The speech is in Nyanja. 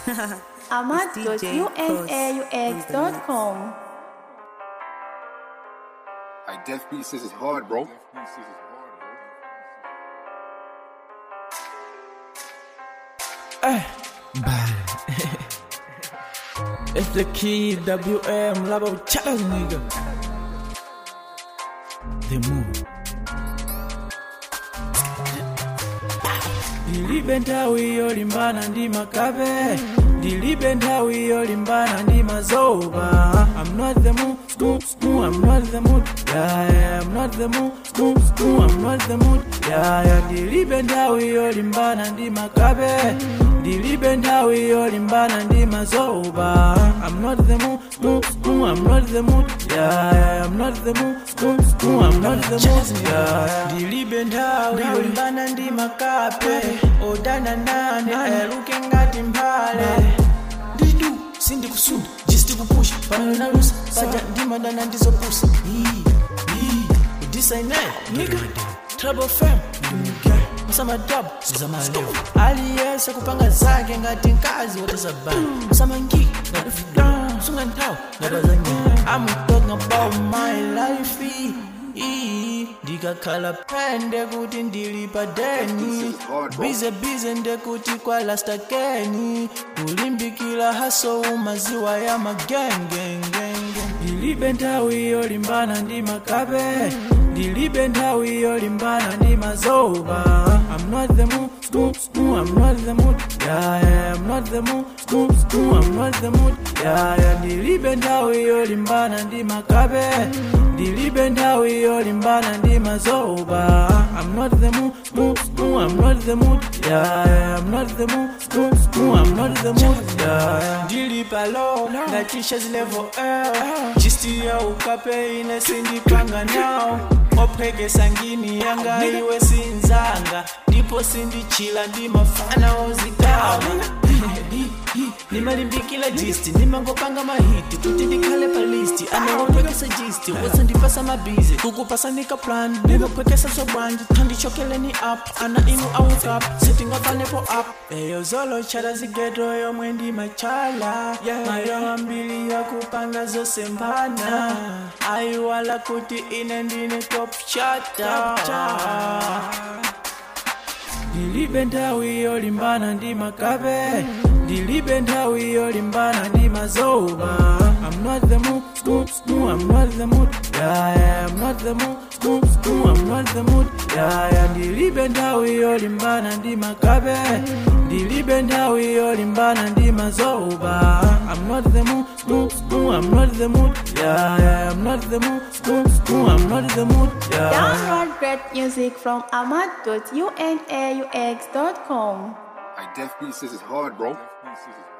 Ahmad.unaux.com. Like Death Beat says, it's hard, bro. It's the kid, WM, Labo Challenge, nigga. They move. Dilibenta wiyo limbana ndi makabe. Dilibenta wiyo limbana ndi mazoba. I'm not the mood, I'm not the mood. Yeah, I'm not the mood, I'm not the mood. Yeah, dilibenta wiyo limbana ndi makabe. Dilibenta wiyo limbana ndi mazoba. I'm not the mood, I'm not the mood. Yeah, I'm not the mood, I'm not the mood. Yeah, dilibenta wiyo limbana ndi makabe. Odana nane, looking at mbale. Didu, sindi kusunda, jisti kupusha. Pano na lusa, saja ndima dana ndizo pusa. This ain't that, nigga. Trouble fam, Masama dub, Suzama level. Aliyesa kupanga zake ngati nkazi watazabana. Masama ngi, ngati fidon, sungantao, ngati wazangi. I'm talking about my life. Diga kala pende kuti ndilipa deni. Bize ndekuti kwa lasta keni. Ulimbikila haso umaziwa ya magengengenge. Dilibenta wiyo limbana ndi makabe. Dilibenta wiyo limbana ndi mazoba. I'm not the mood, I'm not the mood. Yeah, I'm not the mood, I'm not the mood. Yeah, dilibenta wiyo limbana ndi makabe. Dilibenta wiyo limbana ndi mazoba. I'm not the mood, I'm not the mood. Yeah, I'm not the mood, I'm not the mood. Yeah, dilipa low, na t-shirts level L. Jisti ya ukape ine sindipanga now. Opege sangini yanga iwe sinzanga. Ndipo sindichila ndi mafana ozikawa. Nimalimbikila jisti, nimangopanga mahiti. Kuti ndikale pa listi, anawapwekesa jisti. Wasa ndipasa mabizi, kukupasa nika plan. Nimapwekesa sobrandi, tandi chokele ni up. Ana inu awukap, sitting up anepo up. Eyo zolo chara zigeto yo mwendi machala. Mayo ambili ya kupanga zo sembana. Aiwala kuti inendine top chata. Dilibenta wiyo limbana ndi makabe. Dilibenta wiyo limbana ndi mazoba. I'm not the mood, I'm not the mood. Yeah, I'm not the mood, I'm not the mood. Yeah, dilibenta wiyo limbana ndi makabe. Dilibenta wiyo limbana ndi mazoba. I'm not the mood, I'm not the mood. Yeah, I'm not the mood, I'm not the mood. Download great music from Ahmad.unaux.com. Like Death Beat says, it's hard, bro.